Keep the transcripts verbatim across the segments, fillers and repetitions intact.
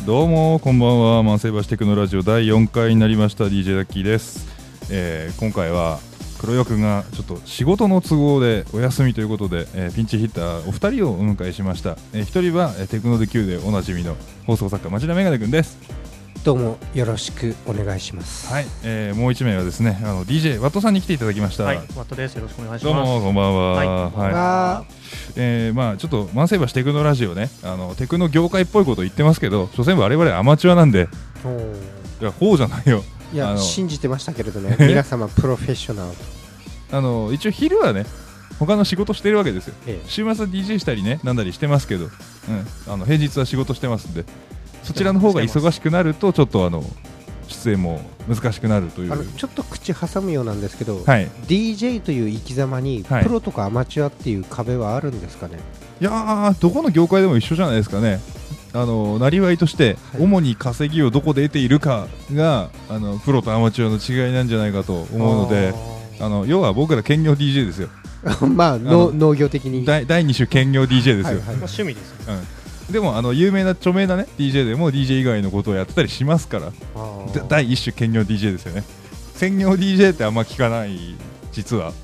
どうもこんばんは。万世橋テクノラジオだいよんかいになりました ディージェー ダッキーです、えー、今回は黒岩くんがちょっと仕事の都合でお休みということで、えー、ピンチヒッターお二人をお迎えしました。えー、一人は、えー、テクノで Q でおなじみの放送作家町田メガネくんです。 どうもよろしくお願いします。 はい、えー、もう一名はですね、あの ディージェー ワットさんに来ていただきました。 はい、ワットです。よろしくお願いします。どうもこんばんは。 はい、 はい、えー、まあちょっと万世橋テクノラジオね、あのテクノ業界っぽいこと言ってますけど、所詮我々アマチュアなんで。いやこうじゃないよ。 いや信じてましたけれどね皆様プロフェッショナル。 あの一応昼はね他の仕事してるわけですよ、ええ、週末は ディージェー したりねなんだりしてますけど、うん、あの平日は仕事してますんで、そちらの方が忙しくなるとちょっとあの出演も難しくなるという。 あのちょっと口挟むようなんですけど、 はい、 ディージェー という生き様にプロとかアマチュアっていう壁はあるんですかね。 いやーどこの業界でも一緒じゃないですかね。あのなりわいとして主に稼ぎをどこで得ているかがあのプロとアマチュアの違いなんじゃないかと思うので、あの要は僕ら兼業 ディージェー ですよまあの農業的にだいに種兼業 ディージェー ですよ、 はいはい、まあ、趣味ですよ、 うん、でもあの有名な著名なね ディージェー でも ディージェー 以外のことをやってたりしますから、だいいっ種兼業 ディージェー ですよね。専業 ディージェー ってあんま聞かない実は。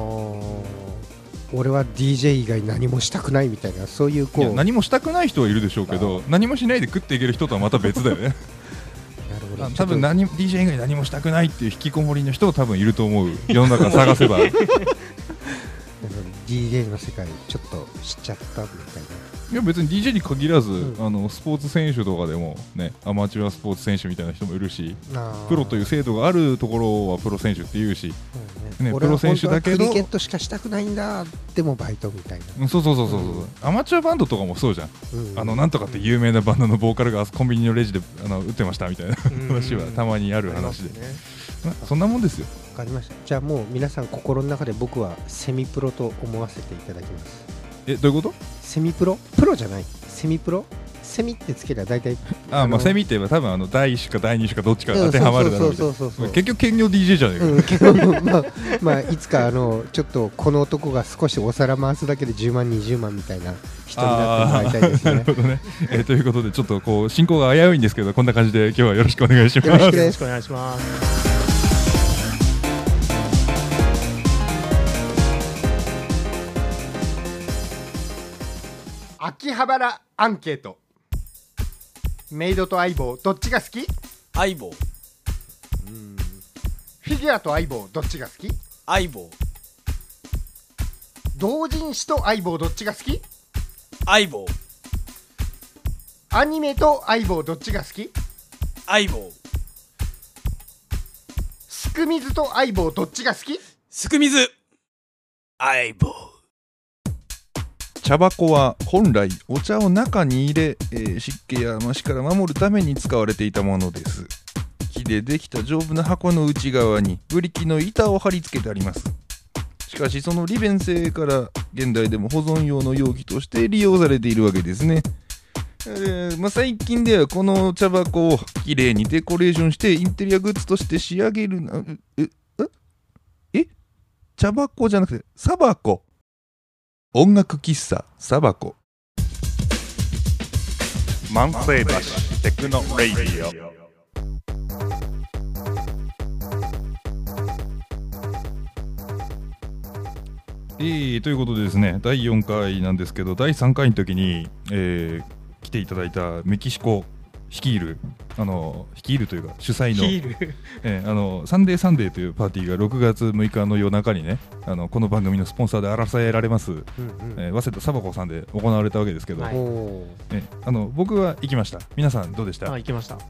俺は ディージェー 以外何もしたくないみたいな、そういうこう、いや何もしたくない人はいるでしょうけど、何もしないで食っていける人とはまた別だよねなるほど。多分何 ディージェー 以外何もしたくないっていう引きこもりの人は多分いると思う。世の中探せばディージェー の世界ちょっと知っちゃったみたいな。 いや別に ディージェー に限らず、うん、あのスポーツ選手とかでもね、アマチュアスポーツ選手みたいな人もいるし、プロという制度があるところはプロ選手っていうし、 うんねね、プロ選手だけどクリケットしかしたくないんだでもバイトみたいな。 そうそうそうそう、うん、アマチュアバンドとかもそうじゃん、うん、あのなんとかって有名なバンドのボーカルがコンビニのレジであの打ってましたみたいな話はたまにある話で、ね、そんなもんですよ。 わかりました。じゃあもう皆さん心の中で僕はセミプロと思わせていただきます。 えどういうこと？ セミプロ？プロじゃない、セミプロ？セミってつければ大体ああ、まあセミって言えば多分あのだいいっ種かだいに種かどっちか当てはまるだろうけど、結局兼業 ディージェー じゃねえか、 うんまあ、まあいつかあのちょっとこの男が少しお皿回すだけでじゅうまんにじゅうまんみたいな人になってもらいたいですね。 なるほどね、えー、ということでちょっとこう進行が危ういんですけど、こんな感じで今日はよろしくお願いします。 よろしくです。よろしくお願いします。 秋葉原アンケート。メイドと相棒どっちが好き？ 相棒。 うん。フィギュアと相棒どっちが好き？ 相棒。 同人誌と相棒どっちが好き？ 相棒。 アニメと相棒どっちが好き？ 相棒。 すく水と相棒どっちが好き？ すく水。相棒。 茶箱は本来お茶を中に入れ、えー、湿気や虫から守るために使われていたものです。木でできた丈夫な箱の内側にブリキの板を貼り付けてあります。しかしその利便性から現代でも保存用の容器として利用されているわけですね。えーまあ、最近ではこの茶箱をきれいにデコレーションしてインテリアグッズとして仕上げるなえええ茶箱じゃなくてサバコ。音楽喫茶サバコ。万世橋テクノレイディオ。えー、ということでですね、だいよんかいなんですけど、だいさんかいの時に、えー、来ていただいたメキシコ率いるあの率いるというか主催の、えー、あのサンデーサンデーというパーティーがろくがつむいかの夜中にね、あのこの番組のスポンサーであらせられます、うんうんえー、早稲田サバコさんで行われたわけですけど、はいえー、あの僕は行きました。皆さんどうでした？ あ行きました、はい、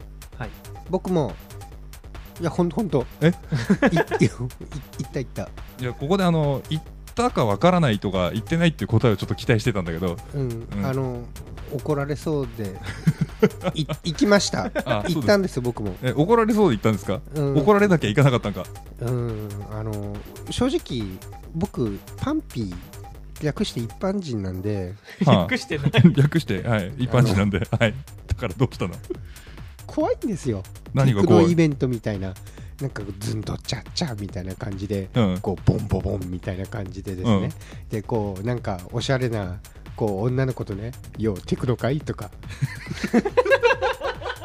僕もいやほんほんとえいい行った行った。 いやここであの行ったかわからないとか言ってないっていう答えをちょっと期待してたんだけど、 うんうん、あの怒られそうでい行きました。行ったんですよ僕も。 え怒られそうで行ったんですか？うん、怒られなきゃ行かなかったんか。 うんあの正直僕パンピー略して一般人なんで、 はあ、略してない略してはい一般人なんで、はい、だからどうしたの？ 怖いんですよ。 何が怖い？ テクノイベントみたいな、なんかズンドチャッチャみたいな感じで、うん、こうボンボボンみたいな感じでですね、うん、でこうなんかおしゃれなこう女の子とね、ようテクノかいとか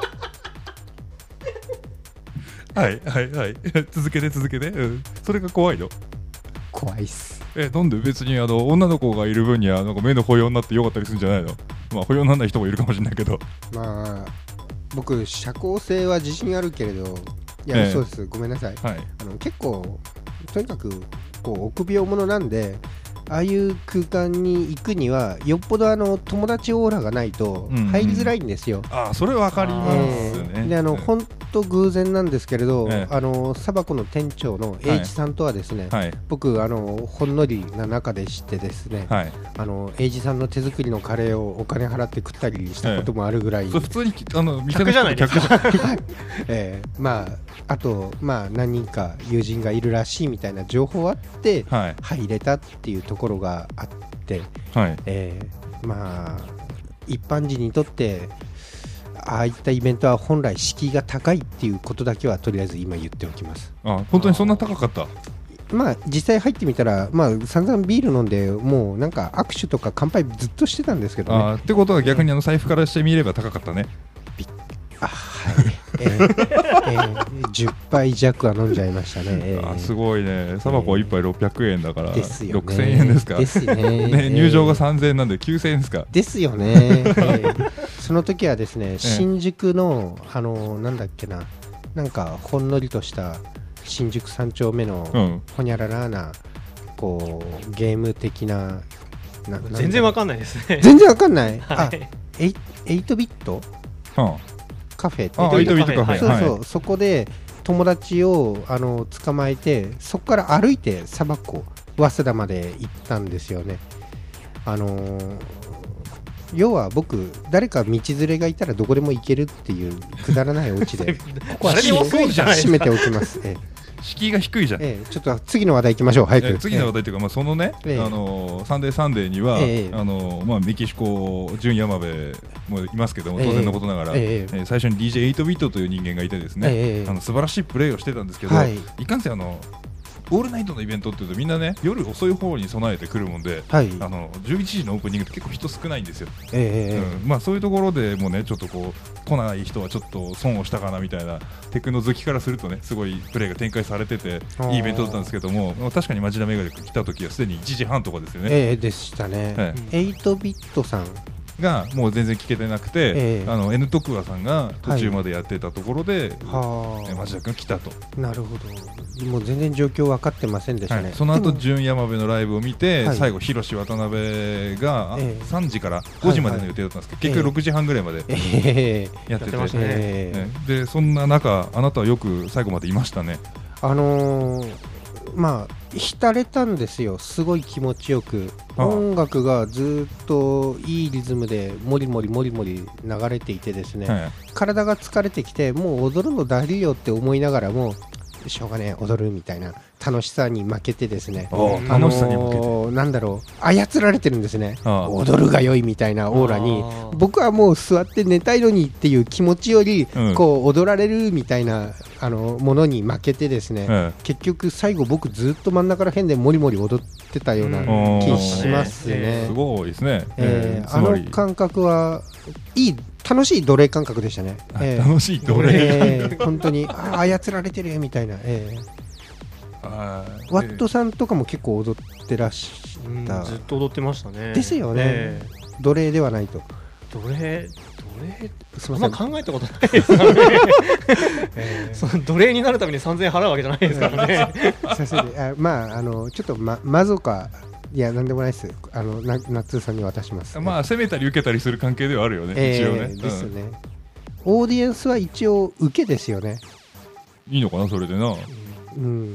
はいはいはい続けて続けて、うん、それが怖いの？ 怖いっす。 え、なんで別にあの女の子がいる分にはなんか目の保養になってよかったりするんじゃないの？まあ保養にならない人もいるかもしれないけど、 まあ僕社交性は自信あるけれど、いや、 ええそうです、ごめんなさい、 はい、 あの結構とにかくこう臆病者なんで、ああいう空間に行くにはよっぽどあの友達オーラがないと入りづらいんですよ。 ああ、それわかりますね、 えーであの、 うん、 本当偶然なんですけれど、 ええ、 あのサバコの店長の英一さんとはですね、 はい、 僕あのほんのりな中でしてですね、 はい、 あの英二さんの手作りのカレーをお金払って食ったりしたこともあるぐらい、 ええ、それ普通にあの店の客じゃないですかえー、まああと、まあ、何人か友人がいるらしいみたいな情報あってはい入れたっていうところがあって、 はいえー、まあ一般人にとってああいったイベントは本来敷居が高いっていうことだけはとりあえず今言っておきます。 あ、本当にそんな高かった？ まあ実際入ってみたら、まあ散々ビール飲んでもうなんか握手とか乾杯ずっとしてたんですけどね。 あってことは逆にあの財布からしてみれば高かったね。 あ、はい、えーえー、じゅっぱい弱は飲んじゃいましたね。えー、 あ、すごいね。サバコいっぱいろっぴゃくえんだから、 ですよね、 ろくせんえんですか？ ですねね、入場がさんぜんえんなんできゅうせんえんですか？ ですよね、えー、その時はですね、新宿の、あのー、なんだっけな、なんかほんのりとした新宿さん丁目の、うん、ほにゃららなこうゲーム的な、 な全然わかんないですね。 全然わかんない、 はい、 あ、エイトビット、うん、カフェ、 あ、エイトビットカフェ、 そうそう、はい、そこで友達をあの捕まえて、そこから歩いてサバコ早稲田まで行ったんですよね。あのー、要は僕、誰か道連れがいたらどこでも行けるっていうくだらないお家でここは締めておきます。ええ、 敷居が低いじゃん、 ええ、ちょっと次の話題いきましょう、早く、ええ、 次の話題というか、まあ、そのね、ええ、あのサンデーサンデーには、ええ、あのまあ、メキシコ純山部もいますけども、当然のことながら、ええええ、最初に ディージェーエイトビット という人間がいてですね、ええ、あの素晴らしいプレーをしてたんですけど、はい、いかんせんあのオールナイトのイベントっていうとみんなね、夜遅い方に備えてくるもんで、はい、あのじゅういちじのオープニングって結構人少ないんですよ、えーうん、まあ、そういうところでもね、ちょっとこう来ない人はちょっと損をしたかなみたいな、テクノ好きからするとね、すごいプレーが展開されてていいイベントだったんですけども、確かに町田メガネ来た時はすでにいちじはんとかですよね。 えー、でしたね、はい、エイトビットさんがもう全然聞けてなくて、えー、あの N トクワさんが途中までやってたところで、はい、町田君来たと。 なるほど、もう全然状況分かってませんでしたね、はい、 その後純山部のライブを見て、はい、最後広志渡辺が、えー、さんじからごじまでの予定だったんですけど、はいはい、結局ろくじはんぐらいまでやってて、やってましたね、えー、でそんな中あなたはよく最後までいましたね。 あのーまあ浸れたんですよ、すごい気持ちよく。音楽がずっといいリズムでもりもりもりもり流れていてですね、はい、体が疲れてきてもう踊るのだるいよって思いながらもしょうがねえ踊るみたいな楽しさに負けてですね、あのー、楽しさに負けてなんだろう、操られてるんですね。踊るが良いみたいなオーラに、僕はもう座って寝たいのにっていう気持ちより、うん、こう踊られるみたいなあのものに負けてですね、うん、結局最後僕ずっと真ん中ら辺でもりもり踊ってたような気しますね、えー、 すごいですね、 えー、あの感覚はいい楽しい奴隷感覚でしたね、 えー、楽しい奴隷、 えー、本当にあ操られてるみたいな、えー、あワットさんとかも結構踊ってらっしゃった。 ずっと踊ってましたね。 ですよね、えー、奴隷ではないと。 奴隷奴隷そんな考えたことないですからね、えー、その奴隷になるためにさんぜんえん払うわけじゃないですからねさせてあまああのちょっとまマゾかいやなんでもないですあのなナッツーさんに渡します、 まあ攻めたり受けたりする関係ではあるよね、 えー、 一応ね、うん、 ですね。オーディエンスは一応受けですよね。 いいのかなそれでな、 うん、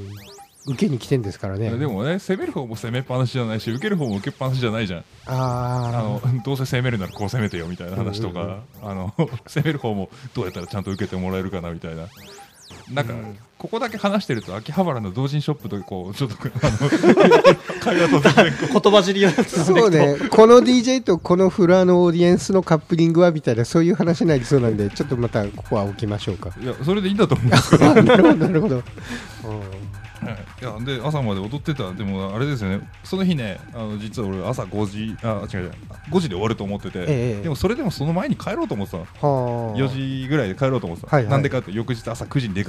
受けに来てんですからね。 でもね攻める方も攻めっぱなしじゃないし受ける方も受けっぱなしじゃないじゃん。ああのどうせ攻めるならこう攻めてよみたいな話とか、うんうんうん、あの攻める方もどうやったらちゃんと受けてもらえるかなみたいな。なんか、うん、ここだけ話してると秋葉原の同人ショップとこうちょっとあの会話と全然言葉尻をそうねこの ディージェー とこのフロアのオーディエンスのカップリングはみたいなそういう話になりそうなんでちょっとまたここは置きましょうか。 いやそれでいいんだと思うんですけどなるほどなるほどいやで朝まで踊ってた。でもあれですよねその日ねあの実は俺朝ごじあ違う違うごじで終わると思ってて、ええ、でもそれでもその前に帰ろうと思ってたのよじぐらいで帰ろうと思ってた、はいはい、なんでかって翌日朝くじに出か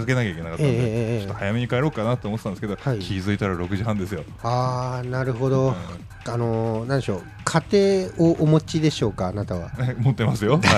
けなきゃいけなかったんで、 えー、 ちょっと早めに帰ろうかなと思ってたんですけど、はい、気づいたらろくじはんですよ。 あーなるほど、うん、あのー、なんでしょう、家庭をお持ちでしょうか、あなたは。 持ってますよ、はい、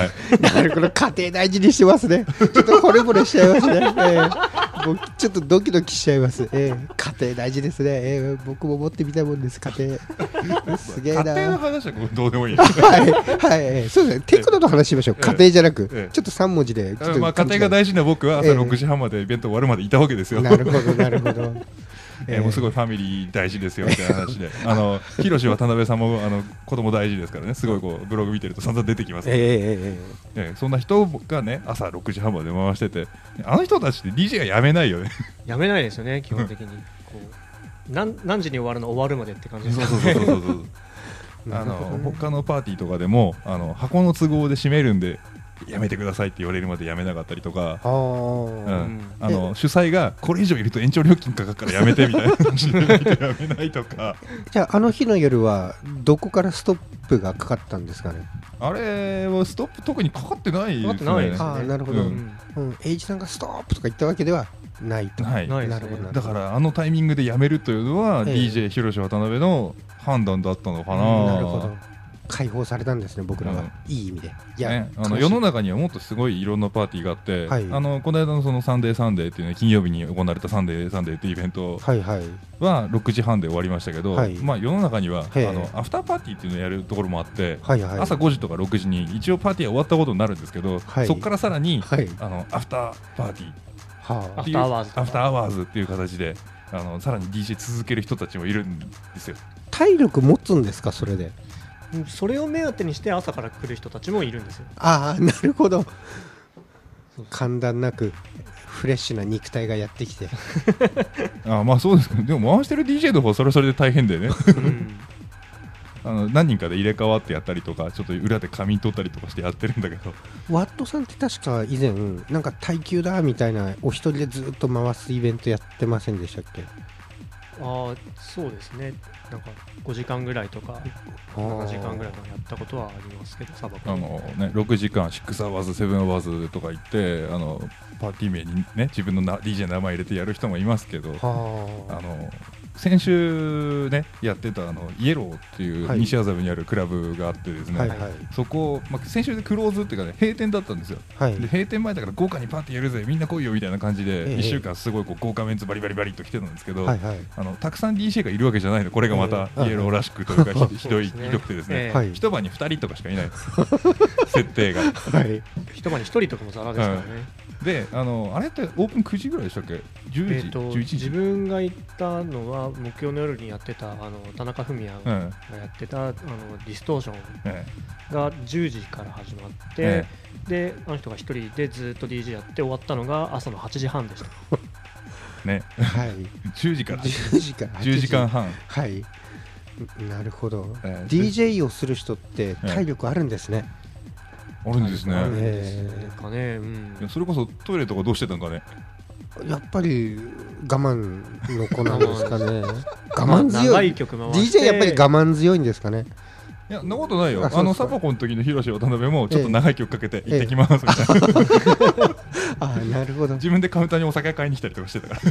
なるほど、家庭大事にしてますね。ちょっと惚れ惚れしちゃいますね、えー、僕ちょっとドキドキしちゃいます、えー、家庭大事ですね、えー、僕も持ってみたいもんです、家庭すげえな。 家庭の話はどうでもいいはい、はい、そうですね、テクノの話しましょう、家庭じゃなく、ええ、ちょっとさん文字でちょっと、 まあ、家庭が大事な僕は朝ろくじはんまでイベント終わるまでいたわけですよ。 なるほどなるほどえー、もうすごいファミリー大事ですよみたいな話で、あのヒロシ渡辺さんもあの子供大事ですからね、すごいこうブログ見てると散々出てきます、ね、えーえーえー、そんな人がね朝ろくじはんまで回してて、あの人たちって ディージェー がやめないよね。 やめないですよね、基本的にこう何, 何時に終わるの終わるまでって感じですね。そうそうそうそうそうあの他のパーティーとかでもあの箱の都合で閉めるんでやめてくださいって言われるまでやめなかったりとか、あ、うん、あの主催がこれ以上いると延長料金かかるからやめてみたいな感じでやめないとか。 じゃああの日の夜はどこからストップがかかったんですかね。 あれはストップ特にかかってないですね。 ああなるほど、うんうん、エイジさんがストップとか言ったわけではないと。 はい、 なるほど。 だからあのタイミングでやめるというのは、えー、ディージェー 広瀬渡辺の判断だったのかな、うん、 なるほど。解放されたんですね、僕らは、うん、いい意味で。いや、 ね、あの世の中にはもっとすごいいろんなパーティーがあって、はい、あのこの間のそのサンデーサンデーっていう、ね、金曜日に行われたサンデーサンデーっていうイベントはろくじはんで終わりましたけど、はい、まあ、世の中にはあのアフターパーティーっていうのをやるところもあって、はいはい、朝ごじとかろくじに一応パーティーは終わったことになるんですけど、はい、そこからさらに、はい、あのアフターパーティー、はあ、アフターアワーズアフターアワーズっていう形であのさらに ディージェー 続ける人たちもいるんですよ。 体力持つんですか、それで。 それを目当てにして朝から来る人たちもいるんですよ。 ああなるほど。間断なくフレッシュな肉体がやってきてああまあそうですけど、でも回してる ディージェー の方はそれはそれで大変だよね、うん、あの何人かで入れ替わってやったりとか、ちょっと裏で仮眠取ったりとかしてやってるんだけど、 ワットさんって確か以前なんか耐久だみたいなお一人でずっと回すイベントやってませんでしたっけ。 ああそうですね、なんかごじかんぐらいとかななじかんぐらいとかやったことはありますけど、砂漠あの、ね、ろくじかんろくアワーズセブンアワーズとか言ってあのパーティー名に、ね、自分のな ディージェー の名前入れてやる人もいますけど、あの先週、ね、やってたあのイエローっていう西麻布にあるクラブがあってですね、はいはいはい、そこ、まあ、先週でクローズっていうか、ね、閉店だったんですよ、はい、で閉店前だから豪華にパーティーやるぜみんな来いよみたいな感じで、ええ、いっしゅうかんすごいこう豪華メンツバリバリバリっと来てたんですけど、はいはい、あのたくさん ディージェー がいるわけじゃないの、これがまたイエローらしくというか、ひ, ひどいひどくてですね、はい、一晩にふたりとかしかいない設定が、はい、 一晩にひとりとかもザラですからね、 はい、で あ, のあれってオープンくじぐらいでしたっけ。じゅうじ、えー、とじゅういちじ。 自分が行ったのは木曜の夜にやってたあの田中文也がやってた、うん、あのディストーションがじゅうじから始まって、ええ、であの人が一人でずっと ディージェー やって終わったのが朝のはちじはんでしたね、はい、じゅうじからじゅうじからじゅうじかんはん、 はい、なるほど、えー、ディージェー をする人って体力あるんですね、 えー、あるんですね、 えーかね、うん、 いやそれこそトイレとかどうしてたんかね。 やっぱり我慢の子なんですかね我慢強い ディージェー やっぱり我慢強いんですかね。 いや、そんなことないよ。あ, あのサバコの時の広瀬渡辺もちょっと長い曲かけて行ってきますみたいな、えええ、あなるほど。 自分でカウンターにお酒買いに来たりとかしてたから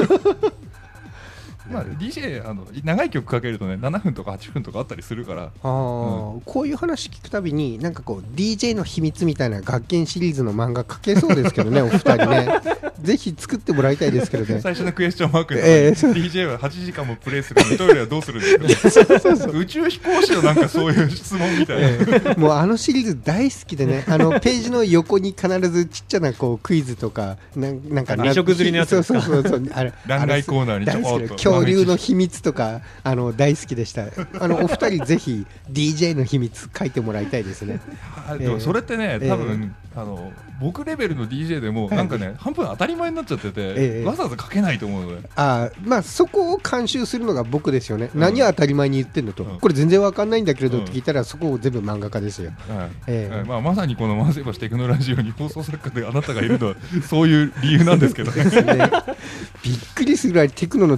まあ、ディージェー あの長い曲かけるとねななふんとかはっぷんとかあったりするから、あ、うん、 こういう話聞くたびになんかこう ディージェー の秘密みたいな学研シリーズの漫画書けそうですけどねお二人ねぜひ作ってもらいたいですけどね。 最初のクエスチョンマークの、えー、ディージェー ははちじかんもプレイするのにトイレはどうするんですかそうそうそう宇宙飛行士のなんかそういう質問みたいな、えー、もうあのシリーズ大好きでね、あのページの横に必ずちっちゃなこうクイズとかな, なんか二色釣りのやつですか。 そうそうそうあれ欄外コーナーにちょこっと恐竜の秘密とかあの大好きでした。あのお二人ぜひ ディージェー の秘密書いてもらいたいですね。 でもそれってね、えー、多分、えー、あの僕レベルの ディージェー でもなんかね、はい、半分当たり前になっちゃってて、えー、わざわざ書けないと思うので、 あ、まあ、そこを監修するのが僕ですよね、うん、何は当たり前に言ってんのと、うん、これ全然わかんないんだけれどって聞いたら、うん、そこを全部漫画家ですよ、はいえーまあ、まさにこの回せばしテクノラジオに放送作家であなたがいるのはそういう理由なんですけどねびっくりするぐらいテクノの手の字も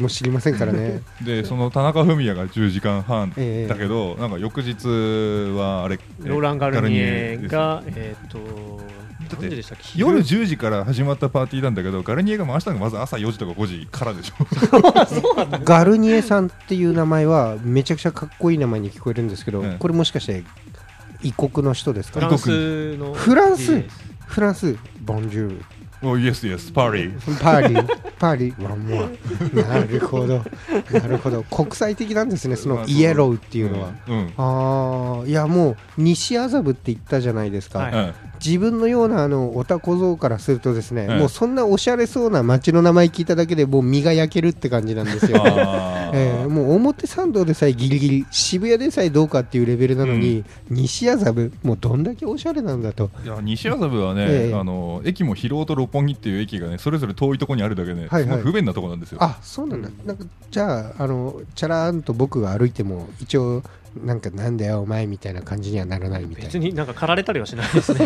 も知りませんからねでその田中文也がじゅうじかんはんだええけど、なんか翌日はあれローラン・ガルニエですがえっとだって何時でしたっけ、 夜じゅうじから始まったパーティーなんだけど、ガルニエが回したのがまず朝よじとかごじからでしょガルニエさんっていう名前はめちゃくちゃかっこいい名前に聞こえるんですけど、 ええこれもしかして異国の人ですか？ フランスのフランスディージェーです。 フランスボンジュールおイエスイエスパーリーパーリーパーリーワンモアなるほどなるほど国際的なんですね、そのイエローっていうのは。 うんうんああ、いやもう西麻布って言ったじゃないですか、 はいうん自分のようなあのオタ小僧からするとですね、 うんもうそんなおしゃれそうな街の名前聞いただけでもう身が焼けるって感じなんですよあーえー、もう表参道でさえギリギリ、渋谷でさえどうかっていうレベルなのに、西麻布もうどんだけおしゃれなんだと。 いや西麻布はね、 ええあの駅も広尾と六本木っていう駅がねそれぞれ遠いところにあるだけね、 はいはいすごい不便なところなんですよ。 あ、そうなんだ。なんかじゃああのチャラーンと僕が歩いても一応なんかなんだよお前みたいな感じにはならないみたいな。 別になんか駆られたりはしないですね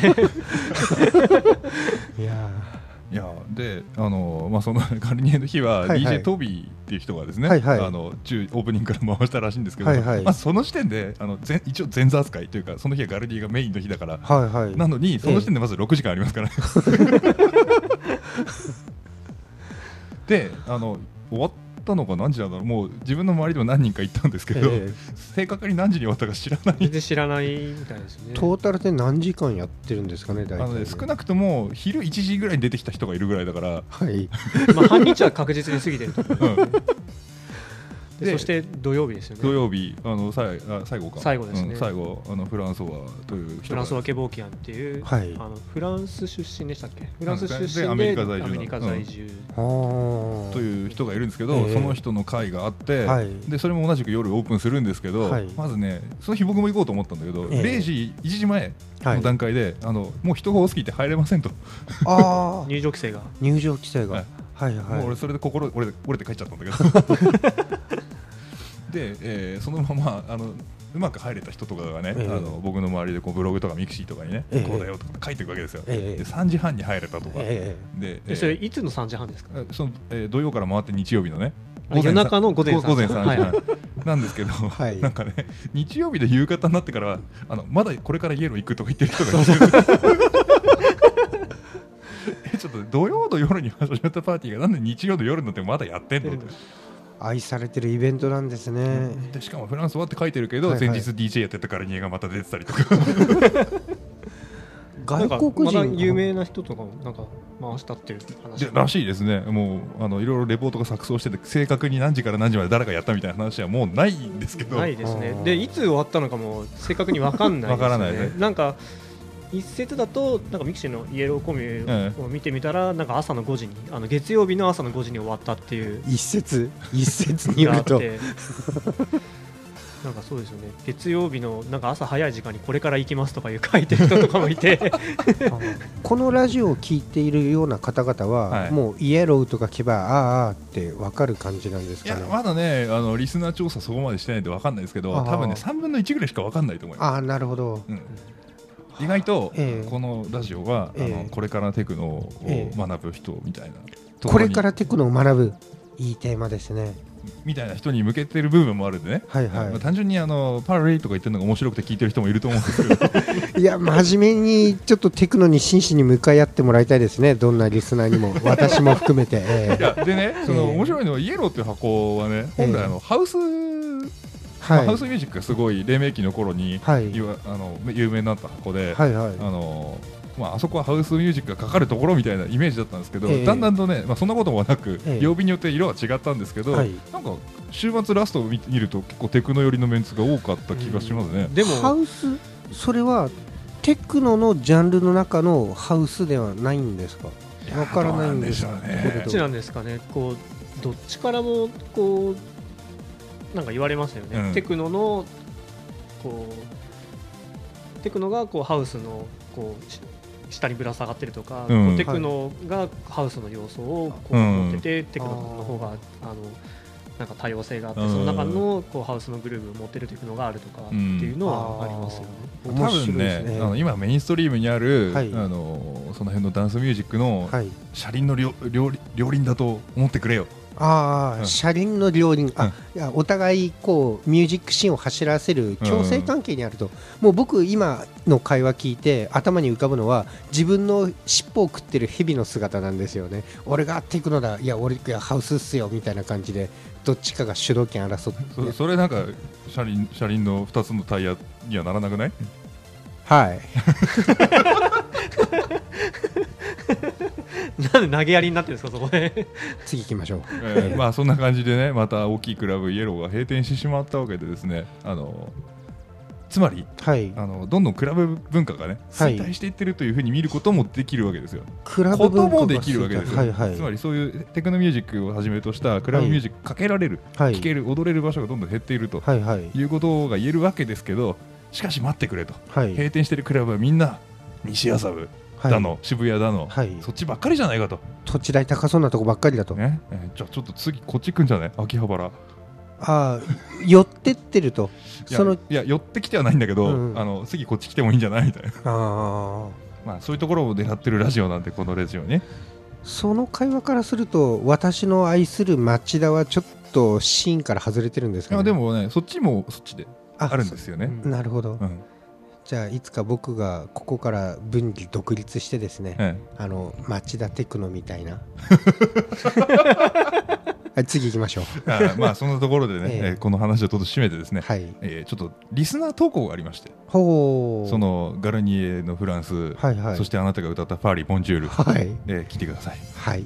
いやいやであの、まあ、そのガルニエの日ははいはいディージェー トビーっていう人がですね、 はいはいあの中オープニングから回したらしいんですけど、 はいはいまあ、その時点であの前一応前座扱いというかその日はガルニエがメインの日だから、 ーはいはい。 なのにその時点でまずろくじかんありますから、ねであの終わったのが何時なんだろう、もう自分の周りでも何人か行ったんですけど、 え正確に何時に終わったか知らない全然知らないみたいですねートータルで何時間やってるんですかね、大体ね。 あのね、少なくとも昼いちじぐらいに出てきた人がいるぐらいだから、 はい。 まあ半日は確実に過ぎてると思ううんででそして土曜日ですよね。 土曜日あのさいあ最後か最後ですねうん最後あのフランソワという人がフランスワケボーキアンっていう、 はいあのフランス出身でしたっけ？フランス出身ででアメリカ在住のアメリカ在住あーという人がいるんですけど、 ええその人の会があって、 はいでそれも同じく夜オープンするんですけど、 はいまずねその日僕も行こうと思ったんだけど、 ええれいじいちじまえはいの段階で、あのもう人が多すぎて入れませんと、 あー入場規制が入場規制が。 ははいいはい。 もう俺それで心折れて折れて帰っちゃったんだけどで、えーそのままあのうまく入れた人とかがね、 ええあの僕の周りでこうブログとかミクシーとかにね、 ええこうだよとか書いていくわけですよ、 ええでさんじはんに入れたとか、 えで、 でそれいつのさんじはんですか？ えそのえー土曜から回って日曜日のねあ夜中の午前さん午前さんじはん、 はいなんですけど、 はいなんかね日曜日で夕方になってからあのまだこれからイエロー行くとか言ってる人がいてえちょっと土曜の夜に始まったパーティーがなんで日曜の夜になってまだやってんのって、 愛されてるイベントなんですね。 でしかもフランスはって書いてるけど、 はいはい前日 ディージェー やってたからニエがまた出てたりとか外国人なんかまだ有名な人とかもなんか回したっていう話でらしいですね。もうあのいろいろレポートが錯綜してて正確に何時から何時まで誰がやったみたいな話はもうないんですけど、 ないですねあー。 でいつ終わったのかも正確に分かんないですよね。 わからないねなんか一説だとなんかミクシーのイエローコミュを見てみたら、なんか朝のごじにあの月曜日の朝のごじに終わったっていう一説一説によるとがあってなんかそうですよね。月曜日のなんか朝早い時間にこれから行きますとかいう書いてる人とかもいてこのラジオを聞いているような方々は、 はいもうイエローとか聞けばあーあーって分かる感じなんですいやかね。 まだねあのリスナー調査そこまでしてないんで分かんないですけど、 あー多分ねさんぶんのいちぐらいしか分かんないと思います。 ああなるほど。 うん意外と、 ええこのラジオは、 ええあのこれからテクノをええ学ぶ人みたいな、ところにれからテクノを学ぶいいテーマですね。 みたいな人に向けてる部分もあるんでね、 はいはいまあ単純にあのパラレイとか言ってるのが面白くて聞いてる人もいると思うんですけどいや真面目にちょっとテクノに真摯に向かい合ってもらいたいですね。どんなリスナーにも私も含めて、えいやでねそのええ面白いのはイエローっていう箱はね本来あのハウス、まあはいハウスミュージックがすごい黎明期の頃に、 はいいわあの有名になった箱で、 はいはいあのまあ、あそこはハウスミュージックがかかるところみたいなイメージだったんですけど、 ええだんだんとね、まあ、そんなこともなく、 ええ曜日によって色は違ったんですけど、 はいなんか週末ラストを見見ると結構テクノ寄りのメンツが多かった気がしますね。 でハもウスそれはテクノのジャンルの中のハウスではないんですか。 やわからないんですどうなんでしょうねけれどどっちなんですかね。こうどっちからもこうなんか言われますよね。 うんテクノのこうテクノがこうハウスのこうし下にぶら下がってるとか、 うんこうテクノがハウスの要素をこううん持ってて、テクノの方があのなんか多様性があって、 うんその中のこうハウスのグルーブを持ってるテクノがあるとかっていうのはありますよね。 多面白い分ですねねあの今メインストリームにある、 はいあのその辺のダンスミュージックのはい車輪の両両両輪だと思ってくれよああ、 うん車輪の両輪、あ、 うんいやお互いこうミュージックシーンを走らせる共生関係にあると、もう僕今の会話聞いて頭に浮かぶのは自分の尻尾を食ってる蛇の姿なんですよね。俺がテクノだ、いや俺がハウスっすよみたいな感じでどっちかが主導権争って、 そ, それなんか車輪車輪のふたつのタイヤにはならなくない？ はいなんで投げやりになってるんですかそこで次行きましょう、 えーまあそんな感じでね、また大きいクラブイエローが閉店してしまったわけでですね、あのつまりはいあのどんどんクラブ文化がねはい衰退していってるというふうに見ることもできるわけですよ。 クラブこと文化がもできるわけですよ、 はいはいつまりそういうテクノミュージックをはじめとしたクラブミュージックかけられる、 はい聴ける踊れる場所がどんどん減っているとはいはいいうことが言えるわけですけど、しかし待ってくれと、 はい閉店してるクラブはみんな西麻布だの、渋谷だの、 はいそっちばっかりじゃないかと、 土地代高そうなとこばっかりだと、 ねえーじゃあちょっと次こっち行くんじゃない、秋葉原。 ああ寄ってってるといやそのいや寄ってきてはないんだけど、 うんあの次こっち来てもいいんじゃないみたいなああまあそういうところを狙ってるラジオなんで、このラジオね。 その会話からすると私の愛する町田はちょっとシーンから外れてるんですかね。 いやでもね、そっちもそっちであるんですよね。 そなるほど、 うんじゃあいつか僕がここから分離独立してですね、 えあの町田テクノみたいなはい次行きましょう。 え、あまあそんなところでね、 えええーこの話をちょっと締めてですね、 はいえーちょっとリスナー投稿がありまして、 ほうそのガルニエのフランス、 はいはいそしてあなたが歌ったパーリーボンジュール、 はいえー聞いてください。 はい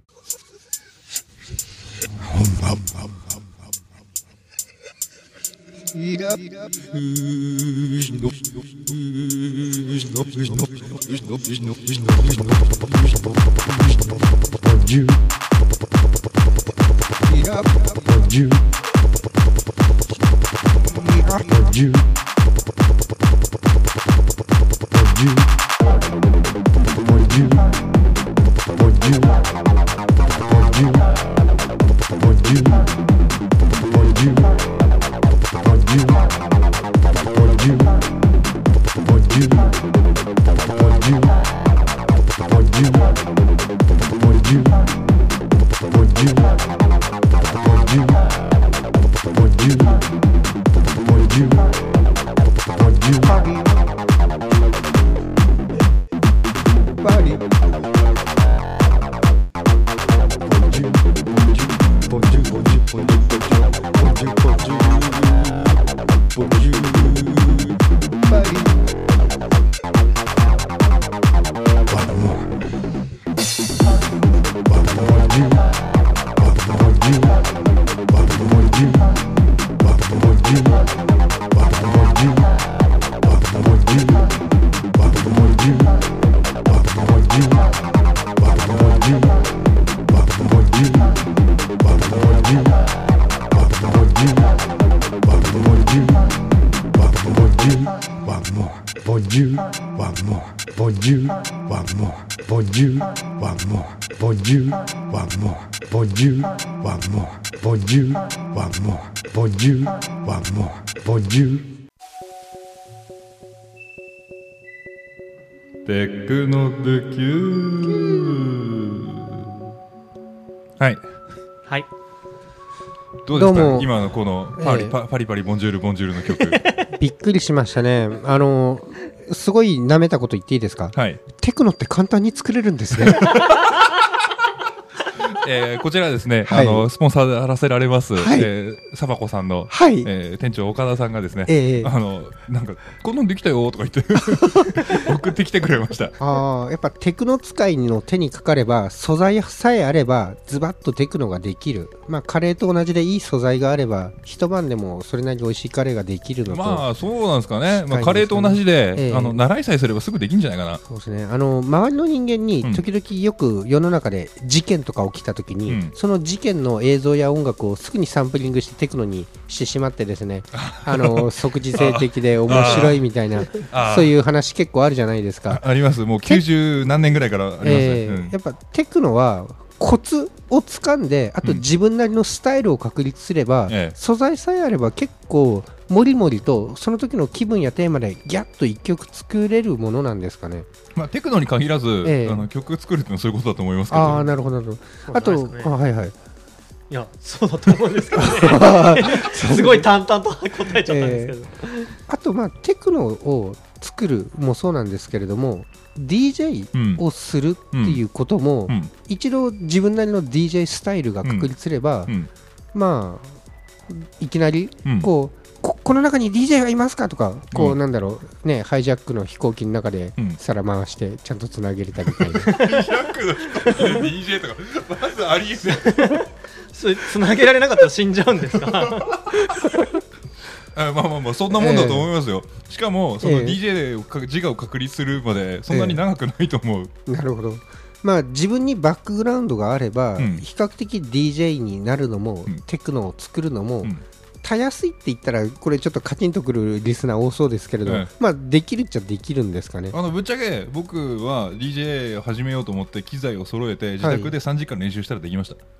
テクノでキューはい、 はいどうですかどうも今のこのパリ、 ええパパリパリボンジュールボンジュールの曲びっくりしましたね。あのすごい舐めたこと言っていいですか。 はい、 テクノって簡単に作れるんですね。 えーこちらですね、 はいあのスポンサーでらせられます、 はいえーサバコさんの、 はい、 えー店長岡田さんがですね、 ええあのなんかこんなんできたよとか言って送ってきてくれました。 あーやっぱテクノ使いの手にかかれば素材さえあればズバッとテクノができる。まあカレーと同じでいい素材があれば一晩でもそれなりに美味しいカレーができるのと、 まあそうなんですかね、まあ、 近いですねカレーと同じで、 ええあの習いさえすればすぐできるんじゃないかな。 そうですね。あの周りの人間に時々よく世の中で事件とか起きた時に、 うんその事件の映像や音楽をすぐにサンプリングしてテクノにしてしまってですね、あの即時性的で面白いみたいなあーそういう話結構あるじゃないですか。 ああります、もうきゅうじゅう何年ぐらいからありますね、 えーうんやっぱテクノはコツをつかんで、あと自分なりのスタイルを確立すれば、 ええ素材さえあれば結構もりもりとその時の気分やテーマでギャッと一曲作れるものなんですかね。 まあ、テクノに限らず、 ええあの曲作るっていうのはそういうことだと思いますけど。 ああなるほどなるほど。あと、 そうじゃないですかねあはいはい。 いやそうだと思うんですけどねすごい淡々と答えちゃったんですけど、えー、 あとまあテクノを作るもそうなんですけれども ディージェー をするっていうことも、うんうん、一度自分なりの ディージェー スタイルが確立すれば、うん、まあいきなりこう、こ, この中に ディージェー がいますかとかこうなんだろうね、ハイジャックの飛行機の中で皿回してちゃんとつなげれたみたいな、 ハイジャックの飛行機で ディージェー とかまずありえないつなげられなかったら死んじゃうんですかあまあまあまあそんなもんだと思いますよ、えー、しかもその ディージェー を自我を確立するまでそんなに長くないと思う、 えー、なるほど。まあ自分にバックグラウンドがあれば、うん、比較的 ディージェー になるのも、うん、テクノを作るのも、うん、たやすいって言ったらこれちょっとカチンとくるリスナー多そうですけれど、ええ、まあできるっちゃできるんですかね。 あのぶっちゃけ僕は ディージェー を始めようと思って機材を揃えて自宅でさんじかん練習したらできました、はい、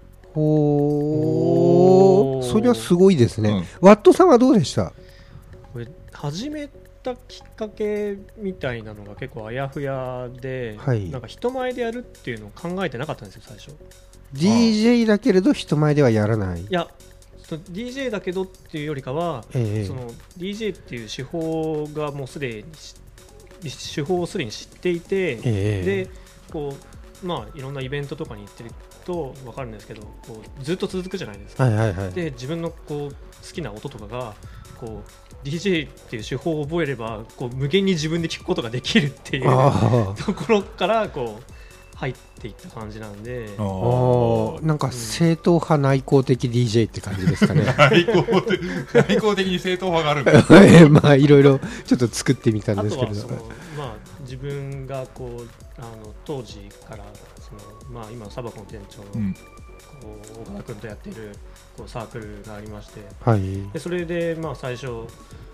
ほー、それはすごいですね、うん、ワットさんはどうでした？ これ始めたきっかけみたいなのが結構あやふやで、はい、なんか人前でやるっていうのを考えてなかったんですよ最初。 ディージェー だけれど人前ではやらない。 いやディージェー だけどっていうよりかは、ええ、その ディージェー っていう手法がもうすでに手法をすでに知っていて、ええ、でこう、まあ、いろんなイベントとかに行ってると分かるんですけどこうずっと続くじゃないですか、 はいはいはい、 で自分のこう好きな音とかがこう ディージェー っていう手法を覚えればこう無限に自分で聴くことができるっていうところからこう入っていった感じなんで、 あなんか正統派内向的 ディージェー って感じですかね内向的、内向的に正統派があるんだまあいろいろちょっっと作ってみたんですけれど、あとはその、 まあ、自分がこうあの当時からその、まあ、今サバコの店長の、うん、こう岡田君とやっているこうサークルがありまして、はい、でそれで、まあ、最初あの、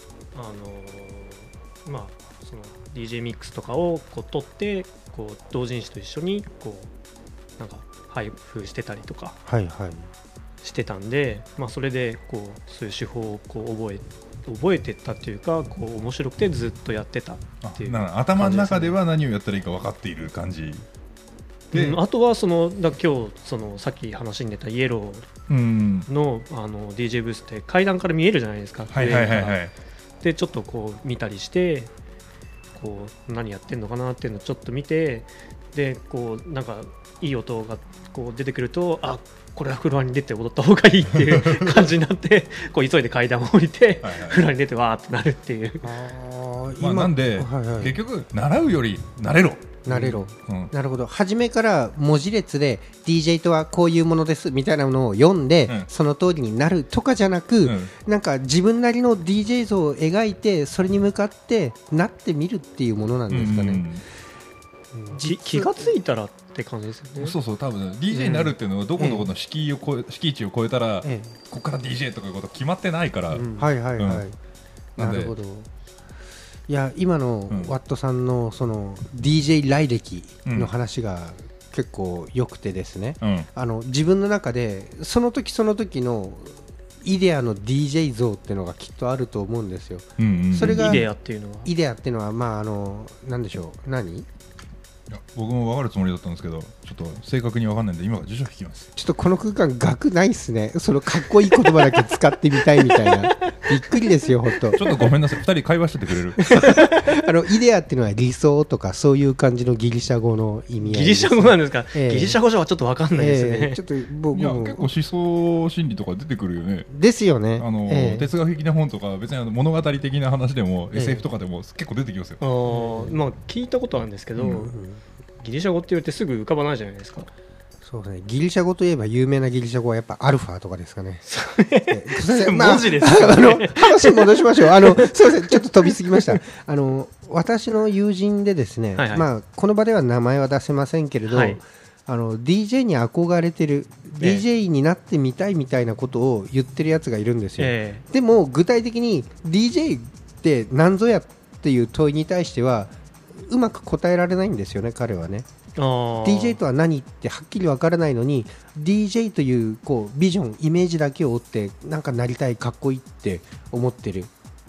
まあ、その ディージェー ミックスとかをこう取ってこう同人誌と一緒にこうなんか配布してたりとかしてたんで、はいはい、まあ、それでこうそういう手法をこう覚え覚えてったっていうかこう面白くてずっとやってたっていう、ね、 あ頭の中では何をやったらいいか分かっている感じで、 うん、あとはそのだ今日そのさっき話に出たイエロー の,、うん、あの ディージェー ブースって階段から見えるじゃないですか、 はいはいはいはい、 でちょっとこう見たりしてこう何やってんのかなっていうのをちょっと見てでこうなんかいい音がこう出てくるとあこれはフロアに出て踊った方がいいっていう感じになってこう急いで階段を降りてはい、はい、フロアに出てわーってなるっていうあ、まあ、なんで、はいはい、結局習うより慣れろ慣れろ、うん、なるほど。初めから文字列で ディージェー とはこういうものですみたいなものを読んで、うん、その通りになるとかじゃなく、うん、なんか自分なりの ディージェー 像を描いてそれに向かってなってみるっていうものなんですかね、 うんうん、気, 気がついたらって感じですよね。 そうそう、多分 ディージェー になるっていうのはどこどこの敷居を超え、敷地を超えたら、ええ、ここから ディージェー とかいうこと決まってないから、うん、 はいはいはい、うん、なるほど。いや今のワットさんのその ディージェー 来歴の話が結構良くてですね、うん、あの自分の中でその時その時のイデアの ディージェー 像っていうのがきっとあると思うんですよ、 うんうんうん、それがイデアっていうのはイデアっていうのはまああのなんでしょう何いや僕も分かるつもりだったんですけどちょっと正確に分かんないんで今から辞書引きます。 ちょっとこの空間学ないっすね。そのかっこいい言葉だけ使ってみたいみたいなびっくりですよほんと。 ちょっとごめんなさいふたり会話しててくれるあのイデアっていうのは理想とかそういう感じのギリシャ語の意味合いです。 ギリシャ語なんですか、えー、ギリシャ語じゃはちょっと分かんないですね、 えー、ちょっと僕もいや結構思想心理とか出てくるよね。 ですよね。 あの、えー、哲学的な本とか別にあの物語的な話でも、えー、エスエフ とかでも結構出てきますよ、 あ、まあ、聞いたことあるんですけど、うんうん、ギリシャ語って言われてすぐ浮かばないじゃないですか。 そうですね、ギリシャ語といえば有名なギリシャ語はやっぱアルファとかですかね。 文字ですよね、 あの話戻しましょう。あのすいませんちょっと飛びすぎました。あの私の友人でですね、はいはい、まあ、この場では名前は出せませんけれど、はい、あの ディージェー に憧れてる、えー、ディージェー になってみたいみたいなことを言ってるやつがいるんですよ、えー、でも具体的に ディージェー って何ぞやっていう問いに対してはうまく答えられないんですよね彼はね。ディージェー とは何ってはっきり分からないのに ディージェー という、こうビジョンイメージだけを追ってなんかなりたいかっこいいって思ってる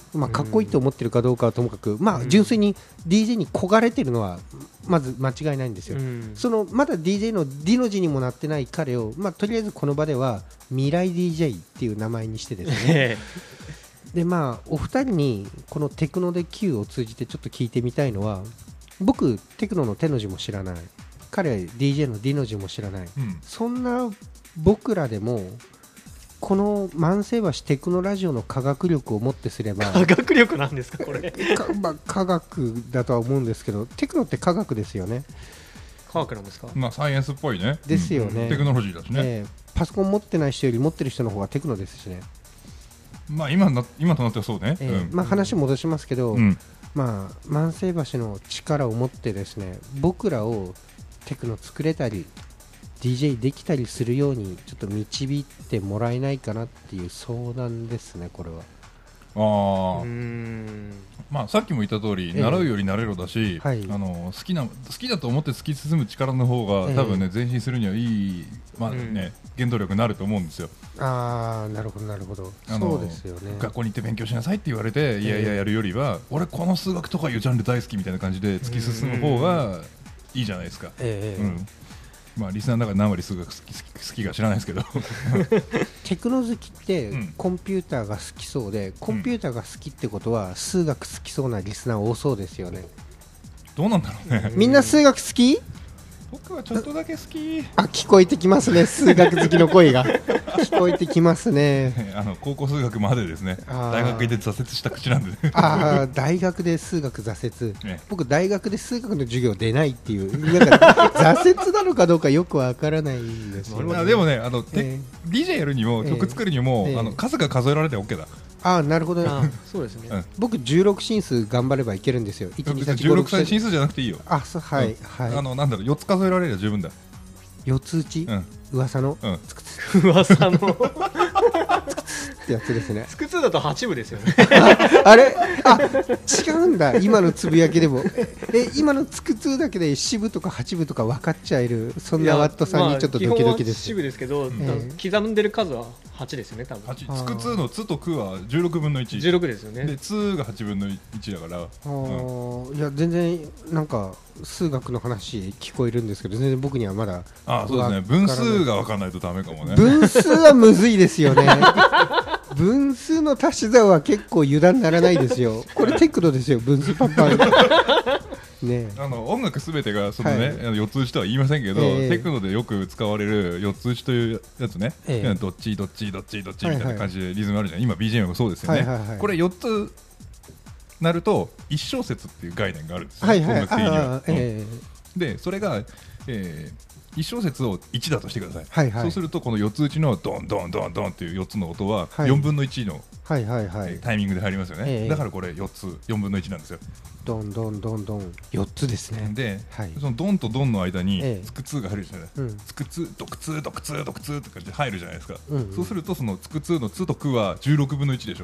まあ、かっこいいと思ってるかどうかはともかく、まあ、純粋に ディージェー に焦がれてるのはまず間違いないんですよ、うん、そのまだ ディージェー の D の字にもなってない彼を、まあ、とりあえずこの場では未来 ディージェー っていう名前にしてですねで、まあ、お二人にこのテクノで Q を通じてちょっと聞いてみたいのは、僕テクノの手の字も知らない、彼は ディージェー の D の字も知らない、うん、そんな僕らでもこの万世橋テクノラジオの科学力をもってすれば、 科学力なんですかこれか、まあ、科学だとは思うんですけど、テクノって科学ですよね。 科学なんですか。 まあサイエンスっぽいね。 ですよね、 うん、テクノロジーだしね、 えー、パソコン持ってない人より持ってる人の方がテクノですしね。 まあ 今, な今となってはそうね、 えーうん、まあ、話戻しますけど、 うん、 まあ、万世橋の力を持ってですね、僕らをテクノ作れたりディージェー できたりするようにちょっと導いてもらえないかなっていう相談ですね、これは。 あ、うーん、まあ、さっきも言った通り、えー、習うより慣れろだし、はい、あの好きな好きだと思って突き進む力の方が、えー、多分ね前進するにはいい、まあね、うん、原動力になると思うんですよ。 ああ、なるほどなるほど。そうですよね。 学校に行って勉強しなさいって言われて、いやいややるよりは、えー、俺この数学とかいうジャンル大好きみたいな感じで突き進む方がいいじゃないですか。えーうんまあ、リスナーの中で何割数学好き、好きか知らないですけどテクノ好きってコンピューターが好きそうで、うん、コンピューターが好きってことは数学好きそうなリスナー多そうですよね。 どうなんだろうね。 みんな数学好き？ 僕はちょっとだけ好き。 あ、聞こえてきますね、数学好きの声が聞こえてきますね。 あの高校数学までですね、大学で挫折した口なんで、ね、 ああ、大学で数学挫折、ね、僕大学で数学の授業出ないっていう、なんか挫折なのかどうかよくわからないんですよ、ね、 でもね、あの、えー、ディージェー やるにも曲作るにも、えー、あの数が数えられて OK だ。 ああ、なるほどね。 そうですね、うん、 僕じゅうろく進数頑張ればいけるんですよ。 いち、に、さん、じゅうろく進数じゃなくていいよ。 あ、そう、はい、うん、はい。 あのなんだろう、よっつ数えられれば十分だ。 よっつ打ち、うん、噂の、うん、つくつ噂のってやつですね。 つくつだとはち部ですよねあ, あれあ、違うんだ、今のつぶやきでもえ今のつくつだけでし部とかはち部とか分かっちゃえる、そんなワットさんにちょっとドキドキです。 基本はし部ですけど、うん、刻んでる数ははちですよね、多分。 つくつのつとくはじゅうろくぶんのいち、 じゅうろくですよね。 でつがはちぶんのいちだから、 うん、いや全然なんか数学の話聞こえるんですけど、全然僕にはまだ。 ああ、そうですね、分数が分からないとダメかもね。 分数はむずいですよね分数の足し算は結構油断ならないですよ。これテクノですよ、分数パンパンね、 あの音楽すべてがその、ね、はい、よっつ打ちとは言いませんけど、えー、テクノでよく使われるよっつ打ちというやつね、えー、どっちどっちどっちどっちみたいな感じでリズムあるじゃん、はいはい、今 ビージーエム もそうですよね、はいはいはい、これよっつなるといち小節っていう概念があるんですよ、はいはい、音楽的には、えー、でそれが、えー、いち小節をいちだとしてください、はいはい、そうするとこのよっつ打ちのドンドンドンドンっていうよっつの音はよんぶんのいちの、はいはいはいはい、タイミングで入りますよね、えー、だからこれよっつよんぶんのいちなんですよ。 ドンドンドンドンよっつですね。 で、はい、そのドンとドンの間につくつが入るじゃない、ええ、つくつドクツドクツドクツって感じで入るじゃないですか、うんうん、そうするとそのつくつのつとくはじゅうろくぶんのいちでしょ。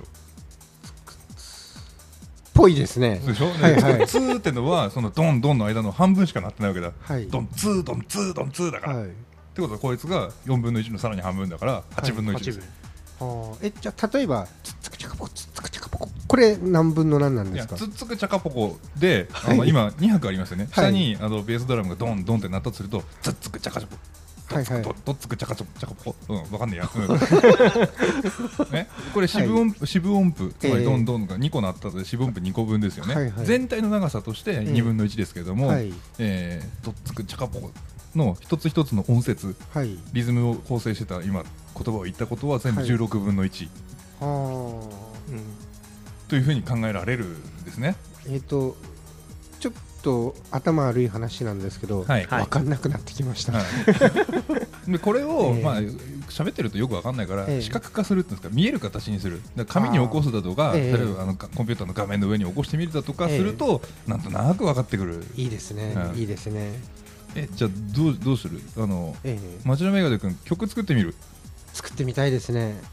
ぽいですね。 でしょ、はいはい、つーってのはそのドンドンの間の半分しかなってないわけだ、はい、ドンツードンツードンツーだから、はい、ってことはこいつがよんぶんのいちのさらに半分だからはちぶんのいちです、はい、 はえじゃあ例えばつっつくちゃかぽつっつくちゃかぽこ、これ何分の何なんですか。 いやつっつくちゃかぽこで、はい、あの今に拍ありますよね、下にあのベースドラムがドンドンってなったとするとつっつくちゃかちゃぽはいはい、どっつくちゃかちゃかぽこ、うん、わかんねえや、うんね、これ四分音符、はい、四分音符つまりドンドンがにこなったので四分音符にこぶんですよね、はいはい、全体の長さとしてにぶんのいちですけれども、えーはいえー、どっつくちゃかぽこの一つ一つの音節、はい、リズムを構成してた今言葉を言ったことは全部じゅうろくぶんのいち、はいはうん、というふうに考えられるんですね。 えーとちょっと頭悪い話なんですけど、はい、分かんなくなってきました、はい、 でこれを、えーまあ、喋ってるとよく分かんないから、えー、視覚化するっていうんですか、見える形にする、だ紙に起こすだとか、えー、例えばあのコンピューターの画面の上に起こしてみるだとかすると、えー、なんとなく分かってくる。 いいですね、うん、いいですね。 えじゃあどう、どうするあの、えー、町田メガネ君曲作ってみる。 作ってみたいですね。